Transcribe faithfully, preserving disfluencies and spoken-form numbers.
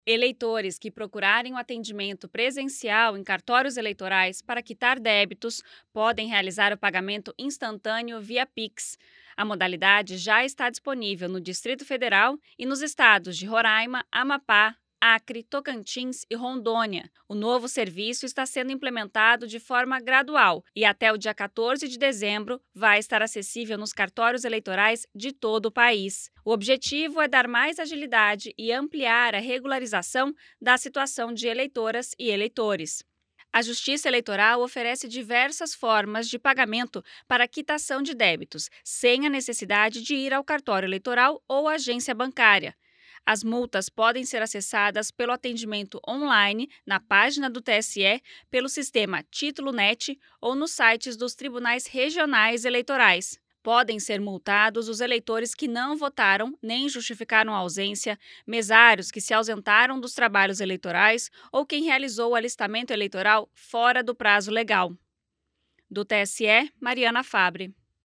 Eleitores que procurarem o atendimento presencial em cartórios eleitorais para quitar débitos podem realizar o pagamento instantâneo via Pix. A modalidade já está disponível no Distrito Federal e nos estados de Roraima, Amapá, Acre, Tocantins e Rondônia. O novo serviço está sendo implementado de forma gradual e até o dia quatorze de dezembro vai estar acessível nos cartórios eleitorais de todo o país. O objetivo é dar mais agilidade e ampliar a regularização da situação de eleitoras e eleitores. A Justiça Eleitoral oferece diversas formas de pagamento para quitação de débitos, sem a necessidade de ir ao cartório eleitoral ou agência bancária. As multas podem ser acessadas pelo atendimento online na página do T S E, pelo sistema Título Net ou nos sites dos tribunais regionais eleitorais. Podem ser multados os eleitores que não votaram nem justificaram a ausência, mesários que se ausentaram dos trabalhos eleitorais ou quem realizou o alistamento eleitoral fora do prazo legal. Do T S E, Mariana Fabre.